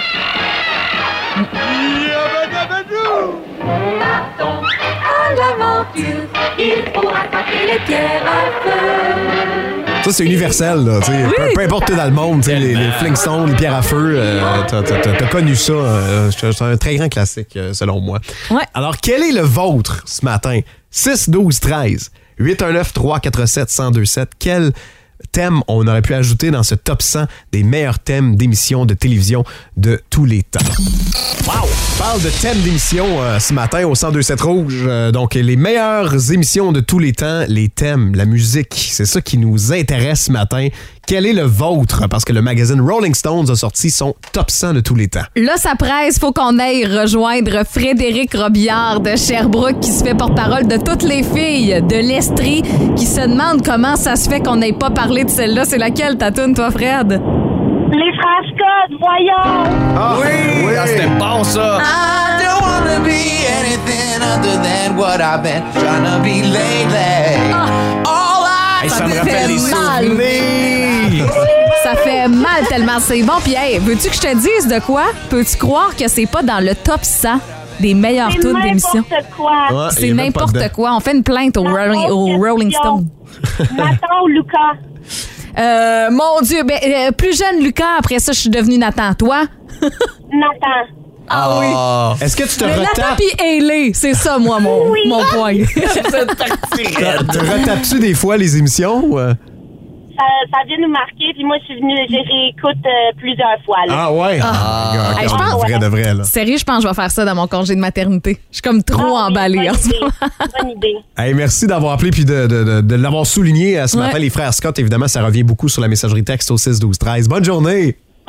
À l'aventure, il faut attraper les pierres à feu. Ça, c'est universel, là. tu sais. Peu, peu importe où dans le monde, tu sais, les, les Flintstones, les pierres à feu, euh, t'as, t'as- t'as- t'as connu ça. euh, c'est un très grand classique, euh, selon moi. Ouais. Alors, quel est le vôtre ce matin? six douze treize huit un neuf trois quatre sept un zéro deux sept. Quel thème on aurait pu ajouter dans ce top cent des meilleurs thèmes d'émissions de télévision de tous les temps? Wow! On parle de thèmes d'émissions euh, ce matin au cent deux sept Rouge. Euh, donc, les meilleures émissions de tous les temps, les thèmes, la musique, c'est ça qui nous intéresse ce matin. Quel est le vôtre? Parce que le magazine Rolling Stones a sorti son top cent de tous les temps. Là, ça presse. Faut qu'on aille rejoindre Frédéric Robillard de Sherbrooke qui se fait porte-parole de toutes les filles de l'Estrie qui se demande comment ça se fait qu'on n'ait pas parlé de celle-là. C'est laquelle ta toune, toi, Fred? Les frères Scott, voyons! Ah, Oui, ah, c'était bon, ça. I don't wanna be anything other than what I've been trying to be lately. All I Hey, ça me fait rappelle les mal. souvenirs. Ça fait mal tellement c'est bon. Puis, hey, veux-tu que je te dise de quoi? Peux-tu croire que c'est pas dans le top cent des meilleures C'est tunes d'émission? n'importe quoi. Ouais, il C'est est même pas n'importe dedans. quoi. On fait une plainte au, Rolling, au Rolling Stone. Nathan ou Lucas? Euh, mon Dieu, ben, euh, plus jeune Lucas, après ça, je suis devenue Nathan. Toi? Nathan. Ah oui. Est-ce que tu te Mais Nathan retapes? pis Ailey, c'est ça, moi, mon, Oui. mon point. Te retapes-tu des fois les émissions? ou, euh? Ça, ça vient nous marquer, puis moi, je suis venue, je réécoute euh, plusieurs fois. Là. Ah ouais? Ah, Hey, je regarde, pense- vrai de vrai, là. Sérieux, je pense que je vais faire ça dans mon congé de maternité. Je suis comme trop Ah oui, emballée en bonne ce idée. moment. Bonne idée. Hey, merci d'avoir appelé puis de, de, de, de l'avoir souligné euh, ce Ouais. matin, les frères Scott. Évidemment, ça revient beaucoup sur la messagerie texte au six douze treize. Bonne journée!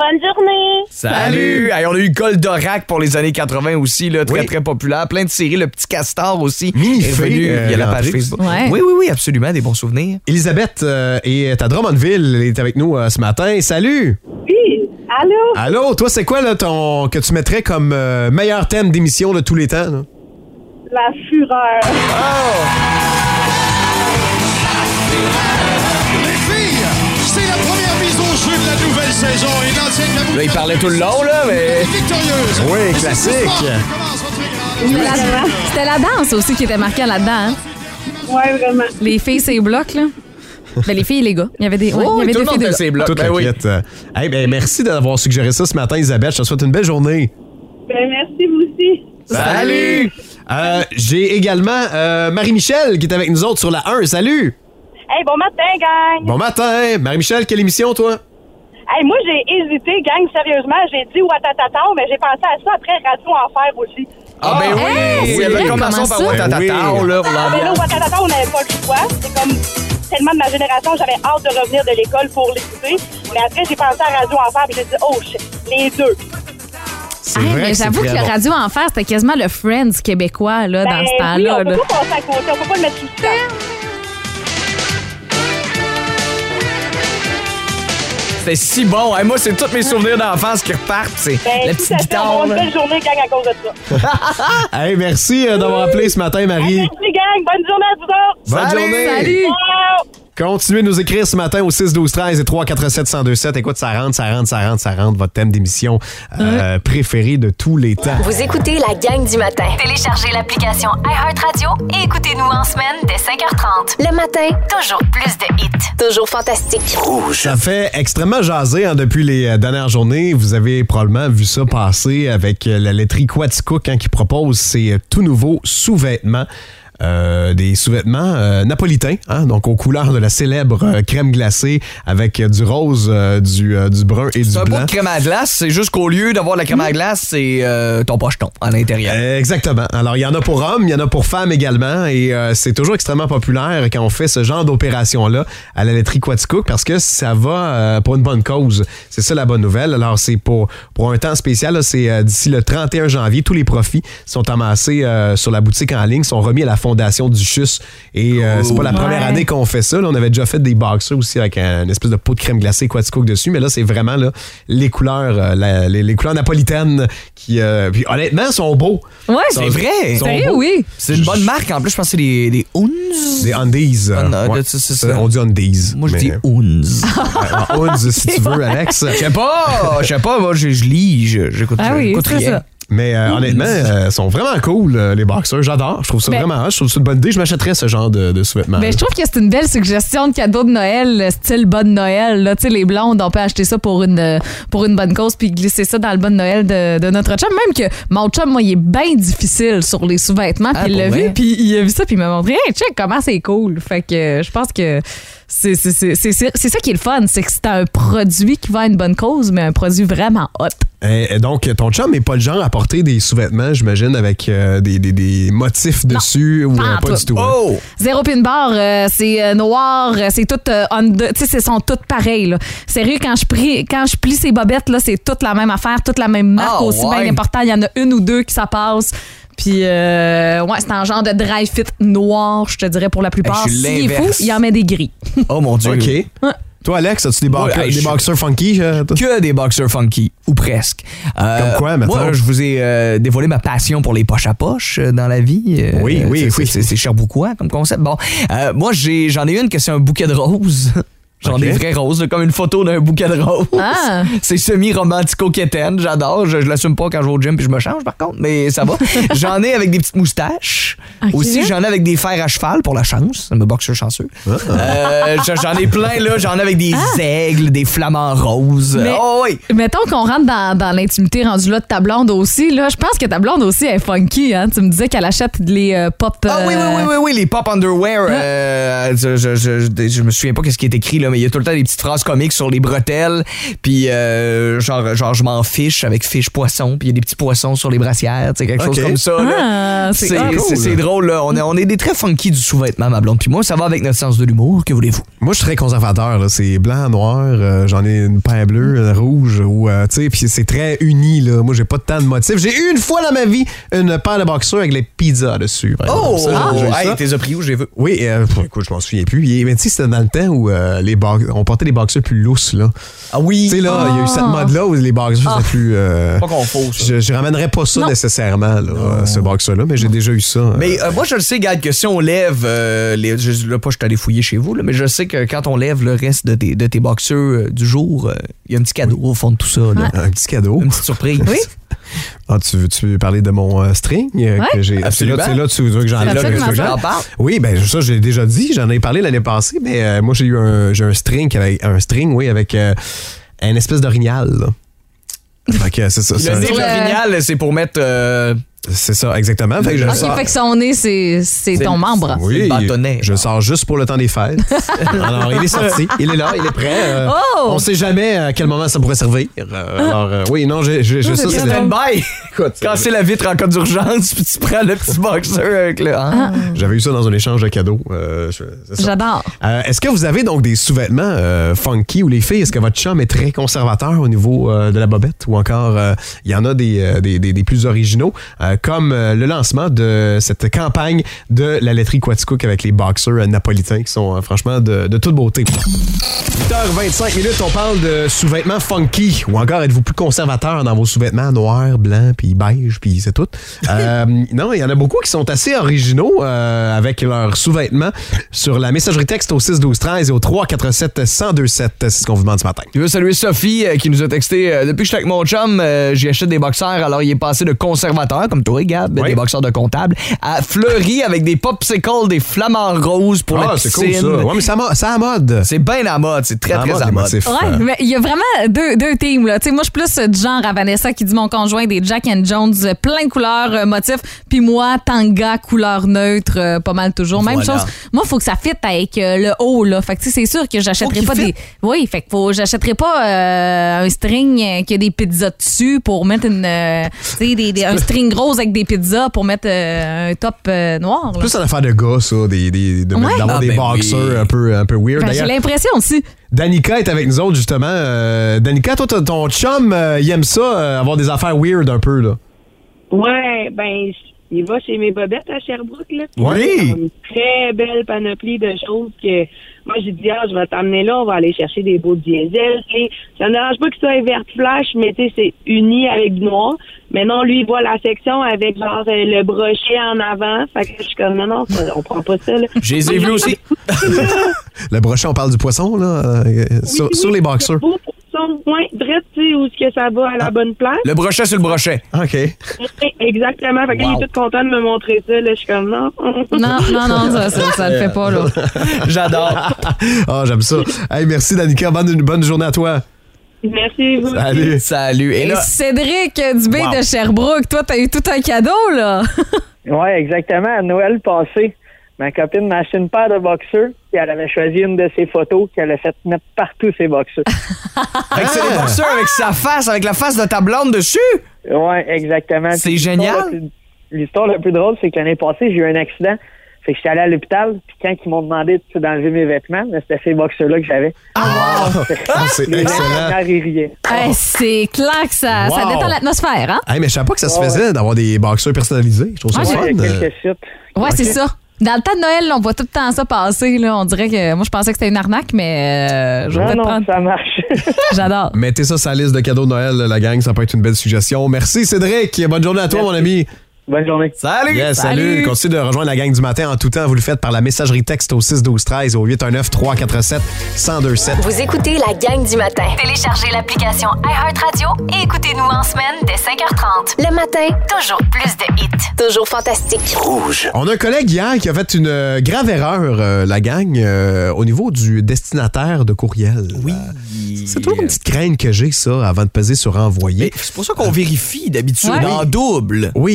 Bonne journée. Salut! Hey, on a eu Goldorak pour les années quatre-vingts aussi, là, très Oui. très populaire. Plein de séries. Le Petit Castor aussi. Mini-fée, est revenu euh, via la page rentrée. Facebook. Ouais. Oui, oui, oui, absolument. Des bons souvenirs. Elisabeth euh, est à Drummondville. Elle est avec nous euh, ce matin. Salut! Oui. Allô? Allô, toi, c'est quoi là, ton que tu mettrais comme euh, meilleur thème d'émission de tous les temps? Là? La fureur. Les filles, c'est la première mise au jeu de la nouvelle saison et l'ancienne Gamou Là, il parlait tout le long, là, mais. victorieuse. Oui, Et c'est classique. ce soir que commence votre grande- C'était la, c'était la danse aussi qui était marquée là-dedans. Hein? Ouais, vraiment. Les filles, c'est blocs, là. Ben, les filles et les gars. Il y avait des, ouais, il y Oh, avait tout deux le filles monde et fait deux ses gars. blocs. Toute Ben la oui. quête. Euh, hey, ben, merci d'avoir suggéré ça ce matin, Isabelle. Je te souhaite une belle journée. Ben, merci, vous aussi. Salut! Euh, J'ai également euh, Marie-Michel qui est avec nous autres sur la un. Salut! Hey, bon matin, gang. Bon matin! Marie-Michel, quelle émission, toi? Hey, moi, j'ai hésité, gang, sérieusement. J'ai dit Ouattatata, mais j'ai pensé à ça après Radio Enfer aussi. Ah, ben oui! Hey, c'est oui, vrai, commençons comment par ça? Ouattatata, Ben oui. là, pour Ah, ben là, l'ambiance. Ouattatata, on n'avait pas le choix. C'est comme tellement de ma génération, j'avais hâte de revenir de l'école pour l'écouter. Mais après, j'ai pensé à Radio Enfer et j'ai dit, oh, shit, les deux. C'est Hey, vrai mais que c'est j'avoue que très le bon. Radio Enfer, c'était quasiment le Friends québécois là, dans Ben, ce oui, temps-là. on peut là. pas passer à côté, on peut pas le mettre tout le temps. C'était si bon. Hey, moi, c'est tous mes souvenirs d'enfance qui repartent. C'est Ben, la tout petite à fait, guitare. on a une là. belle journée, gang, à cause de ça. Hey, merci euh, d'avoir appelé ce matin, Marie. Merci, gang. Bonne journée à vous autres. Bonne Salut! journée! Salut! Ciao. Continuez de nous écrire ce matin au six douze treize et trois quatre sept un deux sept. Écoute, ça rentre, ça rentre, ça rentre, ça rentre. Votre thème d'émission euh, préféré de tous les temps. Vous écoutez la gang du matin. Téléchargez l'application iHeartRadio et écoutez-nous en semaine dès cinq heures trente. Le matin, Toujours plus de hits. toujours fantastique. Ça fait extrêmement jaser hein, depuis les euh, dernières journées. Vous avez probablement vu ça passer avec euh, la laiterie Quaticook hein, qui propose ses euh, tout nouveaux sous-vêtements. Euh, des sous-vêtements euh, napolitains, hein, donc aux couleurs de la célèbre euh, crème glacée avec euh, du rose, euh, du, euh, du brun et du C'est un pot blanc. de crème à glace. C'est juste qu'au lieu d'avoir de la crème à glace, c'est euh, ton pocheton à l'intérieur. Euh, Exactement. Alors, il y en a pour hommes, il y en a pour femmes également, et euh, c'est toujours extrêmement populaire quand on fait ce genre d'opération-là à la laiterie Quaticook parce que ça va euh, pour une bonne cause. C'est ça la bonne nouvelle. Alors, c'est pour, pour un temps spécial, là, c'est euh, d'ici le trente et un janvier. Tous les profits sont amassés euh, sur la boutique en ligne, sont remis à la Fondation Duchus. Et euh, c'est pas la première Ouais. année qu'on fait ça. Là, on avait déjà fait des boxers aussi avec un, une espèce de pot de crème glacée Quaticook dessus, mais là, c'est vraiment là, les couleurs, euh, la- les, les couleurs napolitaines qui, euh, puis honnêtement, sont beaux. Ouais, C'est vrai. sont Sérieux, beaux. oui. C'est une bonne marque. En plus, je pense que c'est des, des Unz. Des Undies. euh, Ah, non, ouais. c'est- c'est ça. On dit Undies. Moi, je mais- dis Unz. Ouais, en Unz, si tu veux, Alex. Je sais pas. Je sais pas. Moi, je, je lis. je- J'écoute Ah oui, j'écoute c'est rien. ça. Mais euh, honnêtement, euh, ils sont vraiment cool, euh, les boxers. J'adore. Je trouve ça Ben- vraiment hot. Je trouve ça une bonne idée. Je m'achèterais ce genre de, de sous-vêtements. Ben, je trouve que c'est une belle suggestion de cadeau de Noël, euh, style bonne Noël. Là. Tu sais, les blondes, on peut acheter ça pour une, euh, pour une bonne cause puis glisser ça dans le bon Noël de, de notre chum. Même que mon chum, moi, il est bien difficile sur les sous-vêtements. Ah, Puis il l'a pour vu, vrai? puis il a vu ça, puis il m'a montré, hey, check comment c'est cool. Fait que euh, je pense que c'est c'est- c'est- c'est- c'est- c'est ça qui est le fun, c'est que c'est un produit qui va à une bonne cause, mais un produit vraiment hot. Et, et donc, ton chum n'est pas le genre à porter des sous-vêtements, j'imagine, avec euh, des, des, des motifs dessus ou pas euh, en pas tout. du tout. hein? Oh! Zéro pin bar, euh, c'est euh, noir, euh, c'est tout euh, under- tu sais, c'est sont toutes pareilles. Là. Sérieux, quand je plie, quand je plie ces bobettes là, c'est toute la même affaire, toute la même marque Ah, aussi ouais. bien important. Il y en a une ou deux qui ça passe. Puis euh, ouais, c'est un genre de dry fit noir, je te dirais pour la plupart. Hey, je suis S'il est fou, l'inverse. il en met des gris. Oh mon Dieu. OK. Toi, Alex, as-tu des, bo- Ouais, des je- boxers funky? euh, toi? Que des boxers funky, ou presque. Euh, Comme quoi, mettons? Moi, je vous ai euh, dévoilé ma passion pour les poches à poche euh, dans la vie. Euh, Oui, oui, c'est- oui. C'est c'est Cherbouquois comme concept. Bon, euh, moi, j'ai- j'en ai une que c'est un bouquet de roses. J'en Ok. ai vraies roses, là, comme une photo d'un bouquet de roses. Ah. C'est semi-romantico-quétaine, j'adore. Je, je l'assume pas quand je vais au gym puis je me change par contre, mais ça va. J'en ai avec des petites moustaches. Ok. Aussi, j'en ai avec des fers à cheval pour la chance. Ça me boxe chanceux. Euh, j'en ai plein, là. J'en ai avec des aigles, des flamants roses. Mais- Oh oui! Mettons qu'on rentre dans, dans l'intimité rendue là de ta blonde aussi. Là, je pense que ta blonde aussi est funky. Hein? Tu me disais qu'elle achète les euh, pop. Ah oui, oui, euh, oui, oui, oui, les pop underwear. euh, je, je, je, je me souviens pas qu'est-ce qui est écrit, là, mais il y a tout le temps des petites phrases comiques sur les bretelles, puis euh, genre, genre je m'en fiche avec fiche poisson, puis il y a des petits poissons sur les brassières, tu sais, quelque Ok. chose comme ça. là. Ah, c'est C'est ah, cool. c'est- c'est drôle, là. On est, on est des très funky du sous-vêtement, ma blonde. Puis moi, ça va avec notre sens de l'humour, que voulez-vous? Moi, je suis très conservateur. Là. C'est blanc, noir. euh, j'en ai une paire bleue, une rouge. Ou, euh, tu sais, puis c'est très uni. Là. Moi, j'ai pas tant de motifs. J'ai eu une fois dans ma vie une paire de boxers avec les pizzas dessus. par exemple. Ça, j'ai déjà eu hey, ça. t'es pris où j'ai vu? Oui, euh, pff, écoute, je m'en souviens plus. Il- Mais tu sais, c'était dans le temps où euh, les bo- on portait des boxers plus lousses. Là. Ah oui. Tu sais, là, il y a eu cette mode-là où les boxers Ah. étaient plus. euh, Pas qu'on faut, ça. je, je ramènerais pas ça Non. nécessairement, là, euh, ce boxer-là, mais j'ai déjà eu ça. euh. Mais euh, moi, je le sais, Gad, que si on lève, euh, les, je, là, pas je suis allé fouiller chez vous, là, mais je sais que quand on lève le reste de tes, de tes boxeurs euh, du jour, il y a un petit cadeau au fond de tout ça. Là. Un petit cadeau. Une petite surprise. Oui. Ah, tu veux, tu veux parler de mon euh, string euh, Ouais. que j'ai. Absolument. C'est là, c'est là tu veux que j'en C'est là, absolument que ça. j'en- T'en parles? Oui, ben ça, j'ai déjà dit. J'en ai parlé l'année passée, mais euh, moi, j'ai eu un, j'ai un string avec un string, oui, avec euh, une espèce d'orignal. là. Fait que c'est ça. Puis C'est le un- nez Sur le- orignal, c'est pour mettre. euh, c'est ça, exactement. Fait que je le OK, sors- fait que son nez, c'est c'est C'est- ton membre. c'est Oui, le bâtonnet. je le sors juste pour le temps des fêtes. Alors, il est sorti. Il est là, il est prêt. euh, Oh! On sait jamais à quel moment ça pourrait servir. Euh, alors, euh, oui, non, j'ai, j'ai, j'ai ça. c'est c'est- très Stand-by! Écoute, Casser la vitre en cas d'urgence, puis tu prends le petit boxer avec le. hein? J'avais eu ça dans un échange de cadeaux. euh, je- c'est ça. J'adore. Euh, est-ce que vous avez donc des sous-vêtements euh, funky ou les filles? Est-ce que votre chum est très conservateur au niveau euh, de la bobette ou encore euh, il y en a des, euh, des, des- des plus originaux euh, comme euh, le lancement de cette campagne de la laiterie Quaticook avec les boxers euh, napolitains qui sont euh, franchement de, de toute beauté. huit heures vingt-cinq minutes, on parle de sous-vêtements funky ou encore êtes-vous plus conservateur dans vos sous-vêtements noirs, blancs, puis beige, puis c'est tout? Euh, non, il y en a beaucoup qui sont assez originaux euh, avec leurs sous-vêtements sur la messagerie texte au six douze treize et au trois quatre sept un zéro deux sept. C'est ce qu'on vous demande ce matin. Je veux saluer Sophie euh, qui nous a texté euh, depuis que je suis avec mon chum, euh, j'ai acheté des boxeurs, alors il est passé de conservateur, comme toi, Gab, Oui. des boxeurs de comptable, à fleuri avec des popsicles, des flamants roses pour la Ah, c'est piscine. cool ça. Ouais, mais ça à c'est à la mode. C'est bien à mode, c'est très, À la très mode, à les mode. motifs. Ouais, Euh, mais il y a vraiment deux, deux teams. Là. Tu sais, moi, je suis plus euh, du genre à Vanessa qui dit mon conjoint des Jack and Jones, euh, plein de couleurs, euh, motifs. Puis moi, tanga, couleur neutre, euh, pas mal toujours. Même Voilà. chose. Moi, il faut que ça fitte avec euh, le haut. Là. Fait que tu sais, c'est sûr que j'achèterai qu'il pas fit. des. Oui, fait que faut, j'achèterai pas euh, un string euh, qui a des pizzas dessus pour mettre une. euh, tu sais, des, des- un string rose avec des pizzas pour mettre euh, un top euh, noir. là. Plus une affaire de gars, ça, des, des, de- Ouais. d'avoir Ah, des ben boxers oui. un peu, un peu weird. Ben, j'ai D'ailleurs, l'impression aussi. Danica est avec nous autres, justement. Euh, Danica, toi, ton- ton chum, euh, il aime ça, euh, avoir des affaires weird un peu, là. Ouais, ben, il va chez mes bobettes à Sherbrooke, là. puis Oui. ils ont une très belle panoplie de choses que moi, j'ai dit, ah, je vais t'emmener là, on va aller chercher des beaux diesel, tu sais. Ça me dérange pas que ce soit vert flash, mais tu sais, c'est uni avec du noir. Mais non, lui, il voit la section avec, genre, euh, le brochet en avant. Fait que je suis comme, non, non, ça, on prend pas ça, là. Je les ai vus aussi. Le brochet, on parle du poisson, là, euh, sur, Oui, sur oui, les boxers. le beau poisson, ouais, drette, tu sais, où est-ce que ça va à la bonne place. Le brochet sur le brochet. OK. Exactement. Fait que là, Wow. il est tout content de me montrer ça, là. Je suis comme, non. Non, non, non, ça, ça, ça le fait pas, là. J'adore. Ah, j'aime ça. Hey, merci, Danica. Bonne, bonne journée à toi. Merci, vous. Salut. Salut. Et Et là, Cédric euh, Dubé Wow. de Sherbrooke, toi, t'as eu tout un cadeau, là. Oui, exactement. À Noël passé, ma copine m'a acheté une paire de boxeurs et elle avait choisi une de ses photos qu'elle a fait mettre partout ses boxeurs. fait que c'est les boxeurs avec sa face, avec la face de ta blonde dessus. Oui, exactement. C'est Puis l'histoire génial. la plus- L'histoire la plus drôle, c'est que l'année passée, j'ai eu un accident. Fait que j'étais allé à l'hôpital, puis quand ils m'ont demandé tu sais, d'enlever mes vêtements, mais c'était ces boxeurs-là que j'avais. Ah, c'est Les excellent. dernières, ils riaient. Hey, c'est clair que ça, ça Wow. détend l'atmosphère, hein? Hey, mais je savais pas que ça se Ouais, faisait d'avoir des boxers personnalisés. Je trouve ça Ouais, fun. Ouais, euh. quelques sites. Ouais, c'est Ok. ça. Dans le temps de Noël, là, on voit tout le temps ça passer. Là. On dirait que moi, je pensais que c'était une arnaque, mais euh, je vais Non, peut-être non, prendre. ça marche. J'adore. Mettez ça sur la liste de cadeaux de Noël, la gang. Ça peut être une belle suggestion. Merci, Cédric. Bonne journée à toi, mon ami. Bonne journée. Salut. Yes, salut. Salut. Continuez de rejoindre la gang du matin en tout temps. Vous le faites par la messagerie texte au six douze treize et au huit un neuf trois quatre sept un zéro deux sept. Vous écoutez la gang du matin. Téléchargez l'application iHeartRadio et écoutez-nous en semaine dès cinq heures trente. Le matin, Toujours plus de hits. toujours fantastique. On a un collègue hier qui a fait une euh, grave erreur, euh, la gang, euh, au niveau du destinataire de courriel. Oui. C'est toujours une petite crainte que j'ai, ça, avant de peser sur envoyer. Mais c'est pour ça qu'on vérifie d'habitude Ouais. en double. Oui, puis normalement,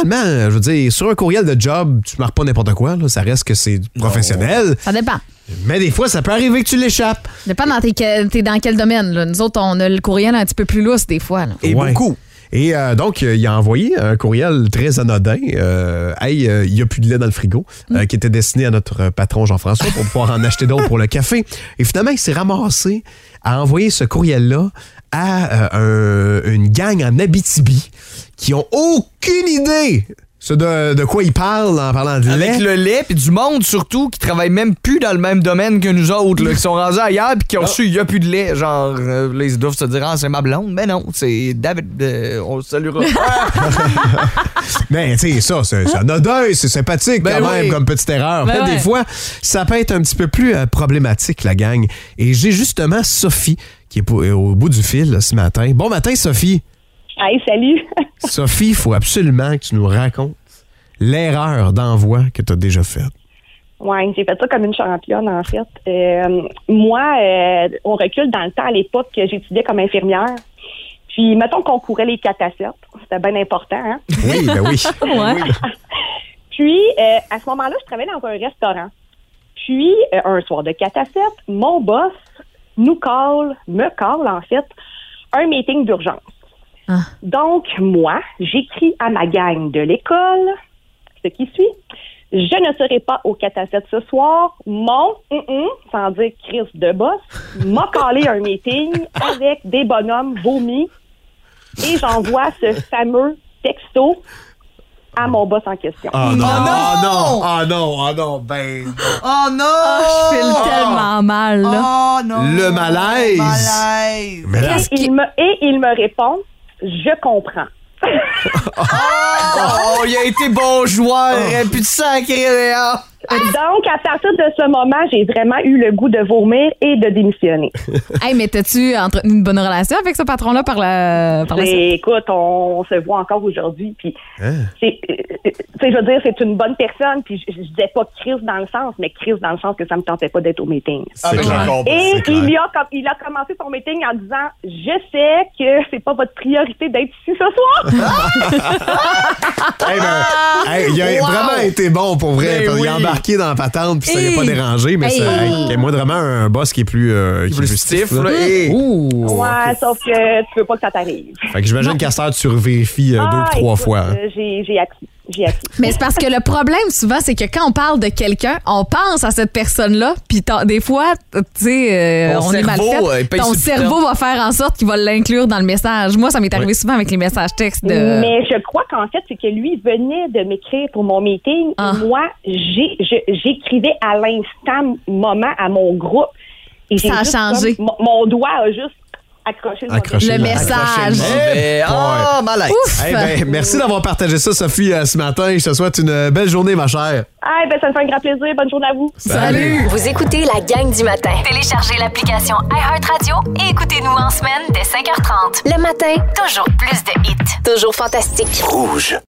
normalement, je veux dire, sur un courriel de job, tu marques pas n'importe quoi. Là, ça reste que c'est professionnel. Ça dépend. Mais des fois, ça peut arriver que tu l'échappes. Dépend dans tes, t'es dans quel domaine. Là. Nous autres, on a le courriel un petit peu plus lousse des fois. Là. Et ouais. beaucoup. Et euh, donc, euh, il a envoyé un courriel très anodin. Euh, hey, il euh, n'y a plus de lait dans le frigo, mm. euh, qui était destiné à notre patron Jean-François pour pouvoir en acheter d'autres pour le café. Et finalement, il s'est ramassé à envoyer ce courriel-là à euh, un, une gang en Abitibi qui ont aucune idée c'est de, de quoi ils parlent en parlant de lait. Avec le lait, puis du monde surtout qui travaille même plus dans le même domaine que nous autres, là, qui sont rendus ailleurs puis qui ont su il n'y a plus de lait. Genre, euh, là, ils doivent se dire, ah, c'est ma blonde. Mais non, c'est David, euh, on le saluera. Mais tu sais, ça, c'est, c'est anodin, c'est sympathique ben quand oui. même comme petite erreur. Ben Mais ouais. des fois, ça peut être un petit peu plus euh, problématique, la gang. Et j'ai justement Sophie qui est au, au bout du fil là, ce matin. Bon matin, Sophie. Hey, salut. Sophie, il faut absolument que tu nous racontes l'erreur d'envoi que tu as déjà faite. Oui, j'ai fait ça comme une championne, en fait. Euh, moi, euh, on recule dans le temps, à l'époque, que j'étudiais comme infirmière. Puis, mettons qu'on courait les quatre à sept. C'était bien important, hein? Oui, ben oui. ouais. Puis, euh, à ce moment-là, je travaillais dans un restaurant. Puis, euh, un soir de quatre à sept, mon boss nous call, me call, en fait, un meeting d'urgence. Ah. Donc, moi, j'écris à ma gang de l'école ce qui suit. Je ne serai pas au quatre à sept ce soir. Mon, mm-mm, sans dire Chris de boss, m'a collé un meeting avec des bonhommes vomis et j'envoie ce fameux texto à mon boss en question. Oh non! Oh non! Oh non! Oh non! Ben... Oh non! Oh, je file oh. tellement mal, là. Oh non! Le malaise! Le malaise! Mais là, et, il me, et il me répond, je comprends. Oh, il a été bon joueur, il aurait pu te sacrer, Léa. Donc, à partir de ce moment, j'ai vraiment eu le goût de vomir et de démissionner. Hey, mais t'as-tu entretenu une bonne relation avec ce patron-là par la, par la suite? Écoute, on, on se voit encore aujourd'hui, puis hein? c'est, euh, je veux dire, c'est une bonne personne, puis je, je disais pas crise dans le sens, mais crise dans le sens que ça me tentait pas d'être au meeting. C'est clair. Et c'est il, y a, il a commencé son meeting en disant, je sais que c'est pas votre priorité d'être ici ce soir. hey, ben, hey, il a wow. vraiment été bon pour vrai. Ben, il a oui. embarqué dans la patente puis ça n'a hey. pas dérangé, mais hey. ça, il y a moi vraiment un boss qui est plus, euh, qui est plus stiff. Là. Hey. Ouais, sauf que tu veux pas que ça t'arrive. Fait que j'imagine qu'à ça, tu revérifies euh, ah, deux ou trois écoute, fois. Hein. Euh, j'ai, j'ai appris. J'ai appris. Mais c'est parce que le problème, souvent, c'est que quand on parle de quelqu'un, on pense à cette personne-là, puis des fois, tu sais, euh, on est mal fait. Ton cerveau va faire en sorte qu'il va l'inclure dans le message. Moi, ça m'est arrivé oui. souvent avec les messages textes. De... Mais je crois qu'en fait, c'est que lui venait de m'écrire pour mon meeting. Ah. Et moi, j'ai, je, j'écrivais à l'instant moment à mon groupe. Et ça a changé. Comme, mon, mon doigt a juste accroché le, accroché le message. Ah, oh, oh, malaise. Hey, ben, merci d'avoir partagé ça, Sophie, euh, ce matin. Je te souhaite une belle journée, ma chère. Ah, ben, ça me fait un grand plaisir. Bonne journée à vous. Salut. Salut. Vous écoutez la gang du matin. Téléchargez l'application iHeartRadio et écoutez-nous en semaine dès cinq heures trente. Le matin, toujours plus de hits. Toujours fantastique. Rouge.